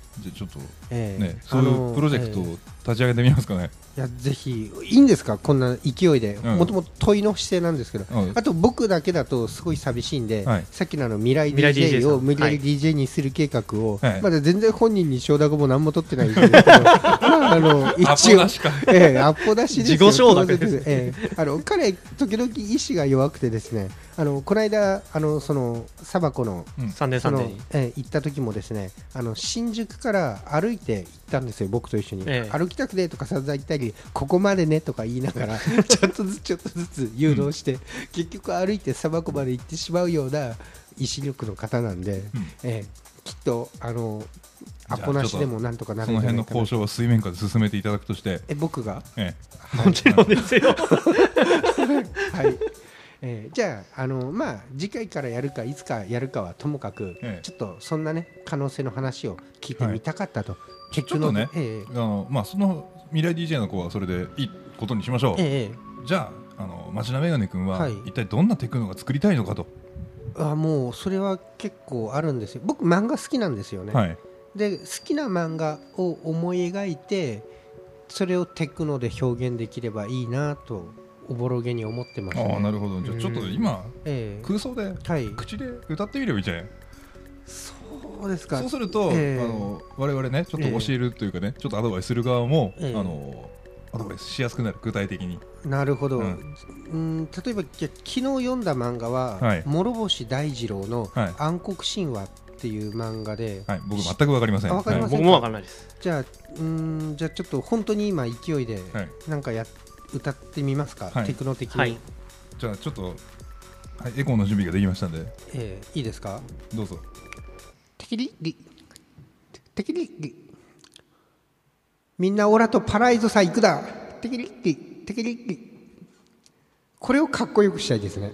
じゃあちょっと、 えーね、そういうプロジェクトを立ち上げてみますかね。 いやぜひいいんですかこんな勢いで、 うん、 もともと問いの姿勢なんですけど、うん、あと僕だけだとすごい寂しいんで、はい、さっきのあの未来 ディージェー を無理やり ディージェー にする計画を、はい、まだ全然本人に承諾も何も取ってないんですけどまあ、あの一応アポ出しか、えー、アポ出しですよ自己承諾です、 えー、あの彼時々意志が弱くてですね、あのこの間あのそのサバコの、 うん、サンデーサンデーに、 えー、行った時もですね、あの新宿から歩いて行ったんですよ、僕と一緒に、ええ、歩きたくてとか散々言ったりここまでねとか言いながらちょっとずつちょっとずつ誘導して、うん、結局歩いてサバコまで行ってしまうような意志力の方なんで、うん、えー、きっとあのアポなしでもなんとかなるんじゃないかな。 その辺の交渉は水面下で進めていただくとして、 え僕が、 ええ、もちろんですよはい、えー、じゃあ、あのまあ、次回からやるかいつかやるかはともかく、ええ、ちょっとそんな、ね、可能性の話を聞いてみたかったと、はい、 結局の、ね、ええ、あのまあ、その未来 ディージェー の子はそれでいいことにしましょう、ええ、じゃあ、あの町田メガネ君は、はい、一体どんなテクノが作りたいのかと。 あもうそれは結構あるんですよ。僕漫画好きなんですよね、はい、で好きな漫画を思い描いてそれをテクノで表現できればいいなとおぼろげに思ってますね。 あなるほど。じゃあちょっと今、えー、空想で、はい、口で歌ってみればいいじゃん。 そうですか。 そうすると、えー、あの我々ねちょっと教えるというかね、えー、ちょっとアドバイスする側も、えー、あのアドバイスしやすくなる、具体的に。 なるほど、うん、うん例えば昨日読んだ漫画は、はい、諸星大二郎の暗黒神話っていう漫画で、 はい、僕全く分かりません。 分かりませんか。 僕も分からないです。 じゃあうんじゃあちょっと本当に今勢いでなんかや、はい、歌ってみますか、はい、テクノ的に、はい、 じゃあちょっと、はい、エコーの準備ができましたんで、 えー、いいですか。 どうぞ。 テキリリテキリリみんなオラとパライゾさ行くだテキリリテキリリ。これをかっこよくしたいですね。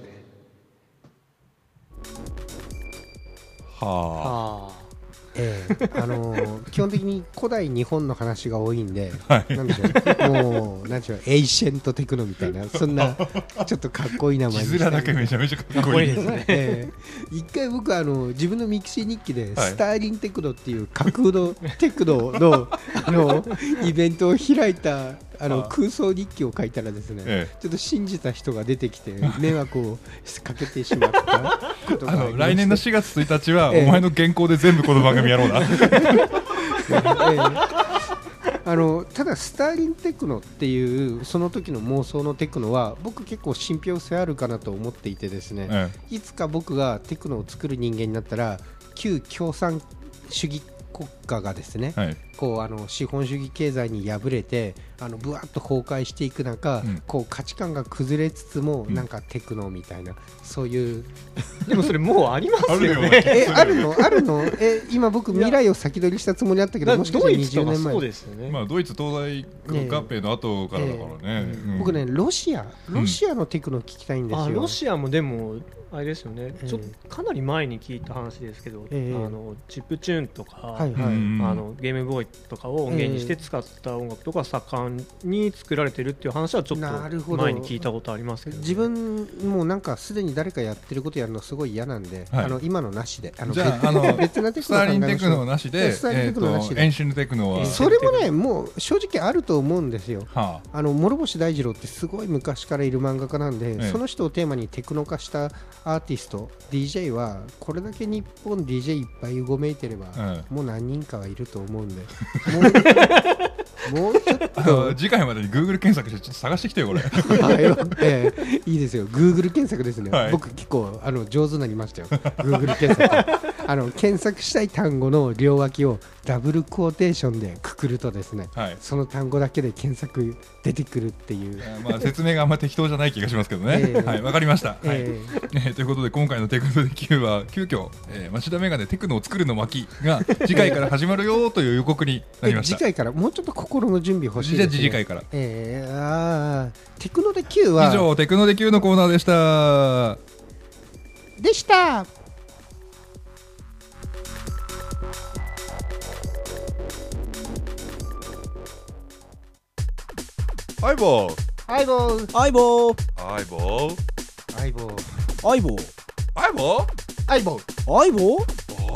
はあ、 はあえーあのー、基本的に古代日本の話が多いんで、はい、なんでしょうもうなんでしょうエイシェントテクノみたいなそんなちょっとかっこいい名前に字面だけめちゃめちゃかっこいいですね、 えー、一回僕あの自分のミクシー日記で、はい、スターリンテクノっていう架空のテクノのあのイベントを開いたあの空想日記を書いたらですね、ええ、ちょっと信じた人が出てきて迷惑をかけてしまったことがあの来年のしがつついたちは、ええ、お前の原稿で全部この番組やろうな、ええ、あのただスターリンテクノっていうその時の妄想のテクノは僕結構信憑性あるかなと思っていてですね、ええ、いつか僕がテクノを作る人間になったら旧共産主義国家がですね、はい、こうあの資本主義経済に敗れてあのぶわっと崩壊していく中、うん、こう価値観が崩れつつも、うん、なんかテクノみたいなそういうでもそれもうありますよねえあるのあるのえ今僕未来を先取りしたつもりだったけどもしかしてにじゅうねんまえそうですよね、 まあ、ドイツ東大合併の後からだからね、えーうん、 僕ねロシアロシアのテクノ聞きたいんですよ、 うん、あロシアもでもあれですよね、えー、ちょかなり前に聞いた話ですけど、えー、あのチップチューンとか、はいはい、あのゲームボーイとかを音源にして使った音楽とか盛んに作られてるっていう話はちょっと前に聞いたことありますけど、ね、 自分もなんかすでに誰かやってることやるのすごい嫌なんで、はい、あの今のなしであのじゃああの別なテクノスターリンテクノなしでエンシュンテクノはそれもねもう正直あると思うんですよ、はあ、あの諸星大二郎ってすごい昔からいる漫画家なんで、ええ、その人をテーマにテクノ化したアーティスト ディージェー はこれだけ日本 ディージェー いっぱいうごめいてれば、ええ、もう何人かはいると思うんでもう、もうちょっと次回までに Google 検索してちょっと探してきてよこれはい、えー、いいですよ Google 検索ですね、はい、僕結構あの上手になりましたよGoogle 検索あの検索したい単語の両脇をダブルクォーテーションでくくるとですね、はい、その単語だけで検索出てくるっていう、 まあ、説明があんま適当じゃない気がしますけどね、えー、はい、わかりました、えーはいえー、ということで今回のテクノで Q は急遽、えー、町田メガネテクノを作るの巻が次回から始まるよという予告になりました次回からもうちょっと心の準備欲しいですね。 じゃあ次回から、 えー、あテクノで Q は以上テクノで Q のコーナーでしたでした相棒相棒相棒相棒相棒相棒相棒相棒相棒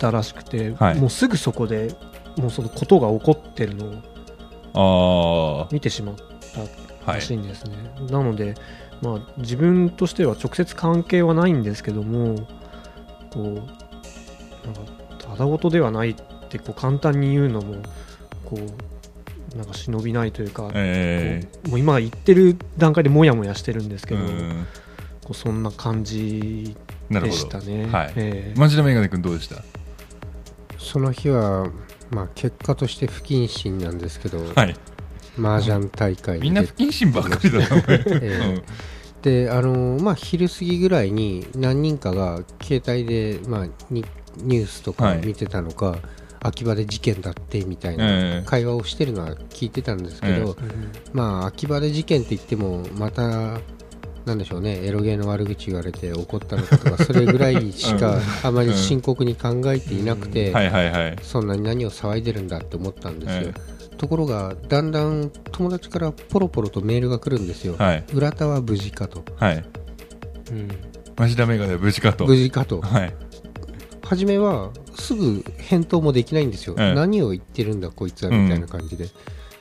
たらしくて、 はい、 もうすぐそこでもうそのことが起こってるのを見てしまったらしいんですね、はい、なので、まあ、自分としては直接関係はないんですけども、こうなんかただごとではないってこう簡単に言うのもこうなんか忍びないというか、えー、こうもう今言ってる段階でもやもやしてるんですけど、こうそんな感じでしたね。 はい、えー、町田メガネ君どうでした？ その日は、まあ、結果として不謹慎なんですけど、 はい、 麻雀大会みんな不謹慎ばっかりだな、えー、であのーまあ、昼過ぎぐらいに何人かが携帯で、まあ、ニ, ニュースとか見てたのか、はい、秋葉で事件だってみたいな会話をしてるのは聞いてたんですけど、えーまあ、秋葉で事件って言ってもまたなんでしょうね、エロゲーの悪口言われて怒ったのかとかそれぐらいしかあまり深刻に考えていなくて、そんなに何を騒いでるんだって思ったんですよ、えー、ところがだんだん友達からポロポロとメールが来るんですよ、はい、浦田は無事かと、はい、 うん、町田メガネは無事かと無事かと、はい、初めはすぐ返答もできないんですよ、えー、何を言ってるんだこいつはみたいな感じで、うん、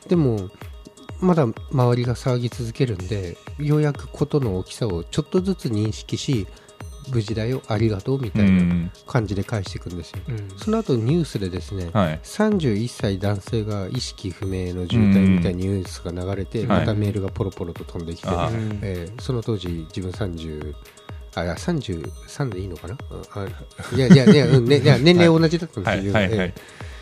でもまだ周りが騒ぎ続けるんで、ようやくことの大きさをちょっとずつ認識し、無事だよありがとうみたいな感じで返していくんですよ、うん、その後ニュースでですね、はい、さんじゅういっさい男性が意識不明の重体みたいなニュースが流れて、またメールがポロポロと飛んできて、はい、えー、その当時自分さんじゅうあさんじゅうさんでいいのかな、あいやいやいや、うんね、いや年齢同じだったんですよ、はいはいはいはい、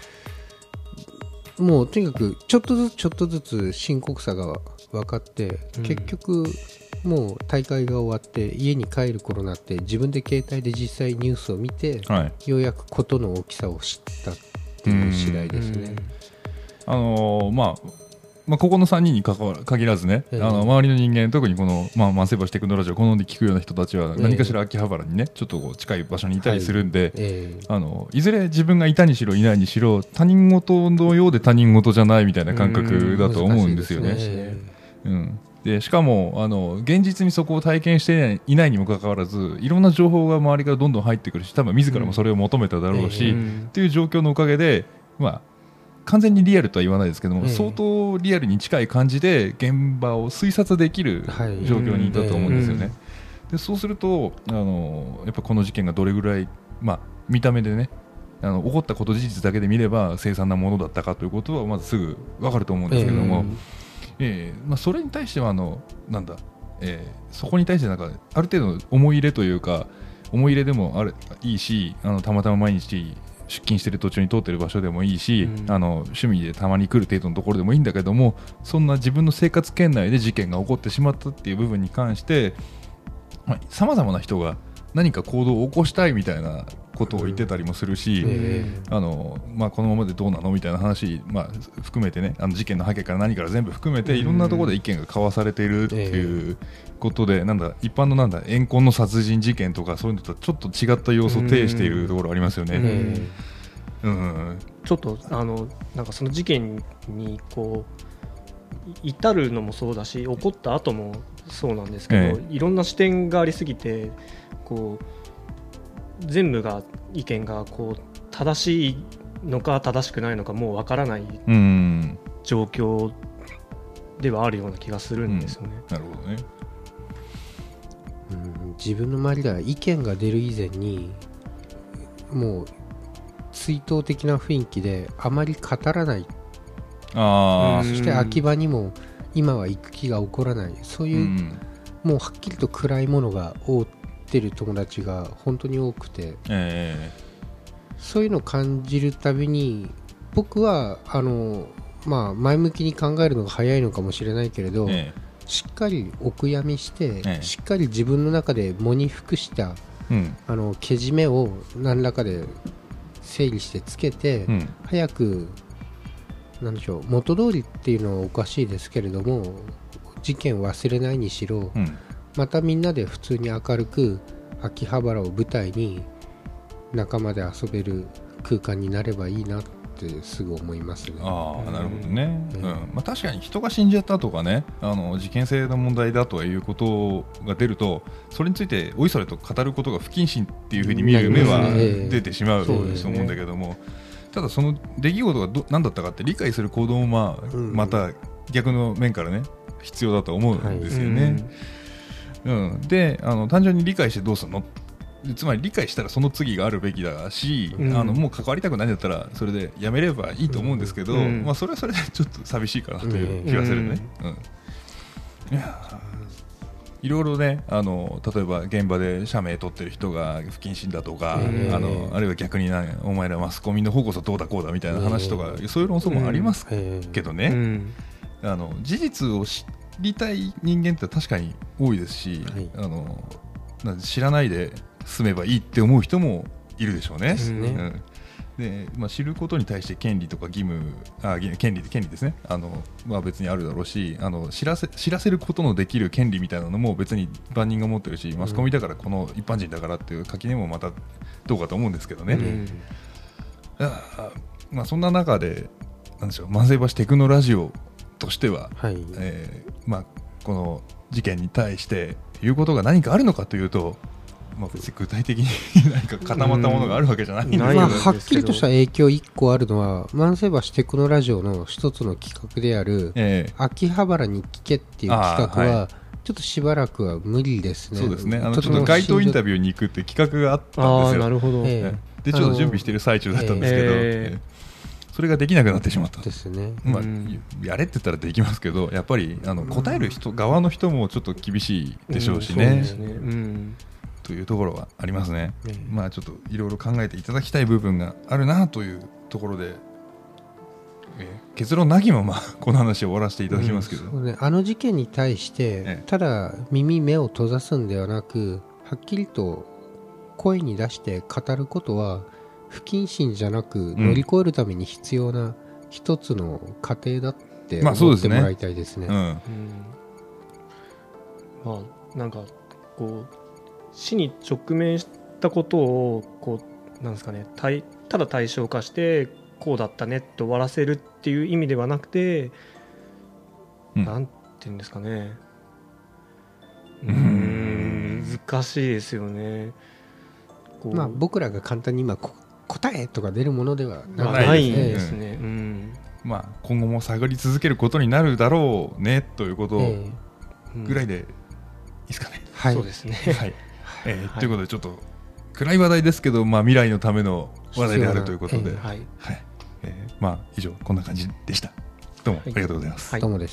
もうとにかくちょっとずつちょっとずつ深刻さが分かって、うん、結局もう大会が終わって家に帰る頃になって自分で携帯で実際ニュースを見て、はい、ようやくことの大きさを知ったっていう次第ですね。 あのー、まあまあ、ここのさんにんに限らずね、えー、あの周りの人間、特にこの、まあ、マンセバシテクノラジオを好んで聞くような人たちは何かしら秋葉原にね、ちょっとこう近い場所にいたりするんで、はい、えー、あのいずれ自分がいたにしろいないにしろ他人事のようで他人事じゃないみたいな感覚だと思うんですよね。うん、でしかもあの現実にそこを体験していないにもかかわらず、いろんな情報が周りからどんどん入ってくるし、多分自らもそれを求めただろうし、うん、っていう状況のおかげで、まあ完全にリアルとは言わないですけども、えー、相当リアルに近い感じで現場を推察できる状況にいたと思うんですよね、はい、えー、でそうするとあのやっぱこの事件がどれぐらい、まあ、見た目でね、あの起こったこと事実だけで見れば凄惨なものだったかということはまずすぐ分かると思うんですけども、えーえーまあ、それに対してはあのなんだ、えー、そこに対してなんかある程度の思い入れというか、思い入れでもあるいいし、あのたまたま毎日出勤している途中に通っている場所でもいいし、うん、あの趣味でたまに来る程度のところでもいいんだけども、そんな自分の生活圏内で事件が起こってしまったっていう部分に関してさまざまな人が何か行動を起こしたいみたいなことを言ってたりもするし、うん、あのまあ、このままでどうなのみたいな話、まあ、含めてね、あの事件の背景から何から全部含めていろんなところで意見が交わされているっていうことで、なんだ一般のなんだ怨恨の殺人事件とかそういうのとはちょっと違った様子を呈しているところありますよね。うんうん、 ちょっとあのなんかその事件にこう至るのもそうだし、起こった後もそうなんですけど、ええ、いろんな視点がありすぎてこう全部が意見がこう正しいのか正しくないのかもうわからない状況ではあるような気がするんですよね。 うん、なるほどね。 うん、自分の周りでは意見が出る以前にもう追悼的な雰囲気であまり語らない。あ、そして秋葉にも今は行く気が起こらない、そういう、うん、もうはっきりと暗いものが覆ってる友達が本当に多くて、えー、そういうのを感じるたびに僕はあの、まあ、前向きに考えるのが早いのかもしれないけれど、えー、しっかりお悔やみして、えー、しっかり自分の中で喪に服した、うん、あのけじめを何らかで整理してつけて、うん、早くなんでしょう、元通りっていうのはおかしいですけれども事件を忘れないにしろ、うん、またみんなで普通に明るく秋葉原を舞台に仲間で遊べる空間になればいいなっってすぐ思いますね。 ああ、なるほどね、 うんうんまあ、確かに人が死んじゃったとかね、あの事件性の問題だということが出ると、それについておいそれと語ることが不謹慎っていうふうに見る目は出てしまうと思うんだけども、ただその出来事がど何だったかって理解する行動も、まあ、また逆の面からね必要だと思うんですよね、はいうん、であの単純に理解してどうするの、つまり理解したらその次があるべきだし、うん、あのもう関わりたくないんだったらそれでやめればいいと思うんですけど、うんまあ、それはそれでちょっと寂しいかなという気がするね、うんうん、いやいろいろね、あの例えば現場で社名取ってる人が不謹慎だとか、えー、あのあるいは逆に、ね、お前らマスコミの方こそどうだこうだみたいな話とか、えー、そういう論争もありますけどね、うんえー、あの事実を知りたい人間って確かに多いですし、はい、あの知らないで済めばいいって思う人もいるでしょうね。ですね、うんでまあ、知ることに対して権利とか義務あ権利権利ですねあの、まあ、別にあるだろうし、あの知らせ知らせることのできる権利みたいなのも別に一般人が持ってるし、マスコミだからこの一般人だからっていう垣根もまたどうかと思うんですけどね、うんあまあ、そんな中でなんでしょう、万世橋テクノラジオとしては、はいえーまあ、この事件に対して言うことが何かあるのかというと、まあ、別に具体的に何か固まったものがあるわけじゃないんですけど、 まあ、はっきりとした影響いっこあるのは万世橋テクノラジオの一つの企画である、えー、秋葉原に聞けっていう企画は、はい、ちょっとしばらくは無理ですね。 そうですね、あのちょっと街頭インタビューに行くって企画があったんですよ。 あなるほど、 えー、でちょっと準備している最中だったんですけど、えーそれができなくなってしまったですね、 まあ、やれって言ったらできますけど、やっぱりあの答える人、うん、側の人もちょっと厳しいでしょうしね、うん、そうですね、うんというところはありますね、うん、まあちょっといろいろ考えていただきたい部分があるなというところで、えー、結論なきままこの話を終わらせていただきますけど、うんそうね、あの事件に対してただ耳目を閉ざすんではなく、はっきりと声に出して語ることは不謹慎じゃなく乗り越えるために必要な一つの過程だって思ってもらいたいですね。まあ、うんまあ、なんかこう死に直面したことをこうなんですかね、ただ対象化してこうだったねって終わらせるっていう意味ではなくて、うん、なんて言うんですかね、うーん難しいですよね。 こうまあ、僕らが簡単に今答えとか出るものではないですね、うんうん、 まあ、今後も探り続けることになるだろうねということぐらいでいいですかね、 うん、はい、そうですね、 はいえーはい、ということでちょっと暗い話題ですけど、まあ、未来のための話題であるということで、えーはいはいえーまあ、以上こんな感じでした。どうもありがとうございます、 はい、どうもです。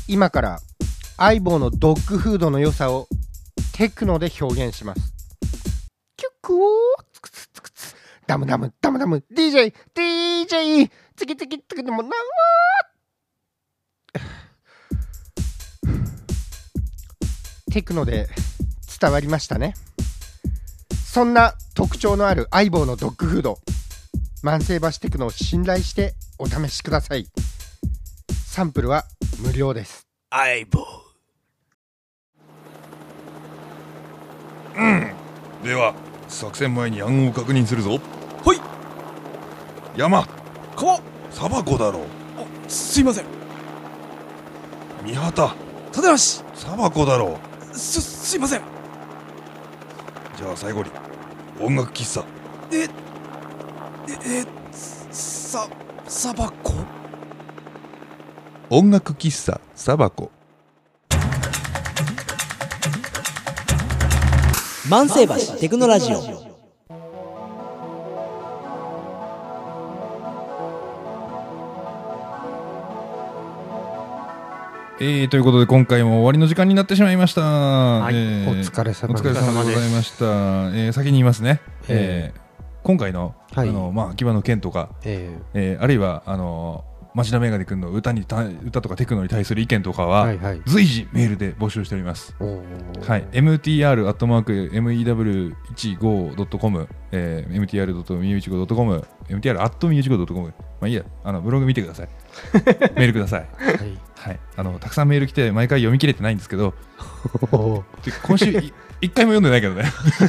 今から相棒のドッグフードの良さをテクノで表現します。キュックオーツクツツクツダムダムダムダム ディージェー ディージェー ツキツキツキでもなテクノで伝わりましたね。そんな特徴のある相棒のドッグフード、万世橋テクノを信頼してお試しください。サンプルは無料です。 相棒。 うんでは作戦前に暗号を確認するぞ。 はい。 山川サバコだろう。 あ、すいません。 三畑種無しサバコだろう。す、すいません。 じゃあ最後に音楽喫茶。 えええさサバコ。 音楽喫茶サバコ。 万世橋テクノラジオ。 えー、ということで今回も終わりの時間になってしまいました。 はい、 えー、 お疲れ様お疲れ様でございました。えー、先に言いますね。えー、今回の、 はい、 あのまあ秋葉の件とか、えーえー、あるいはあの町田メガネ君の歌にた歌とかテクノに対する意見とかは、はいはい、随時メールで募集しております。はい、エムティーアール アットマーク エムイーダブリューいちごドットコム、えー、エムティーアール ドットミュージコドットコム、エムティーアール アットミュージコドットコム、まあいいや、あのブログ見てください。メールください。はいはい、あのたくさんメール来て毎回読み切れてないんですけど、今週一回も読んでないけどね。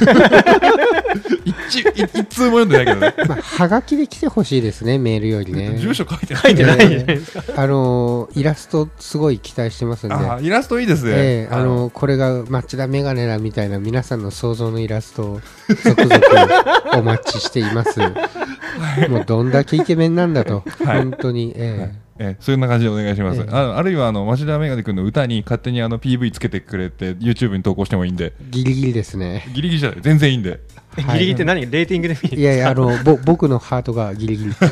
一, 一通も読んでないけどね。 まあ、はがきで来てほしいですね、メールよりね。 住所書いてない。 書いてないじゃないですか。 あのー、イラストすごい期待してますんで。 あ、イラストいいですね。 えー、あのー、これが町田メガネだみたいな皆さんの想像のイラストを続々お待ちしています。もうどんだけイケメンなんだと、はい、本当に。えーはいえー、そんな感じでお願いします。えー、あ, あるいはあの町田メガネ君の歌に勝手にあの ピーブイ つけてくれて YouTube に投稿してもいいんで。 ギリギリですね。 ギリギリじゃない、全然いいんで。 ギリギリって何、レーティングで見る？ いやいや、あのぼ僕のハートがギリギリ、え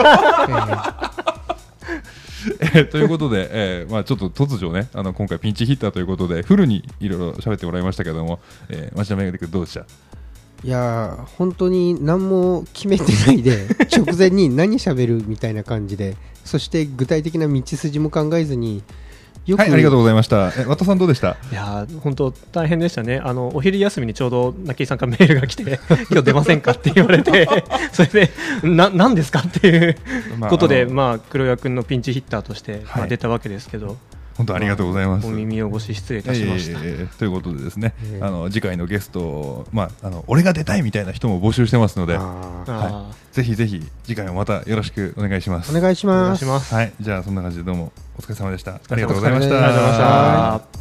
ー、ということで、えーまあ、ちょっと突如ね、あの今回ピンチヒッターということでフルにいろいろ喋ってもらいましたけども、えー、町田メガネ君どうでした？ いや本当に何も決めてないで直前に何喋るみたいな感じで、そして具体的な道筋も考えずによく、はい、ありがとうございました。え、和田さんどうでした？ いや本当大変でしたね。あのお昼休みにちょうど中井さんからメールが来て今日出ませんかって言われてそれでな何ですかっていうことで、まあ、黒岩君のピンチヒッターとして、まあ、出たわけですけど、 本当ありがとうございます。 お耳汚し失礼いたしました。 えー、ということでですね、えー、あの次回のゲスト、まあ、あの俺が出たいみたいな人も募集してますので、はい、ぜひぜひ次回もまたよろしくお願いします。 お願いします。 はい、じゃあそんな感じでどうもお疲れ様でした。ありがとうございました。 ありがとうございました。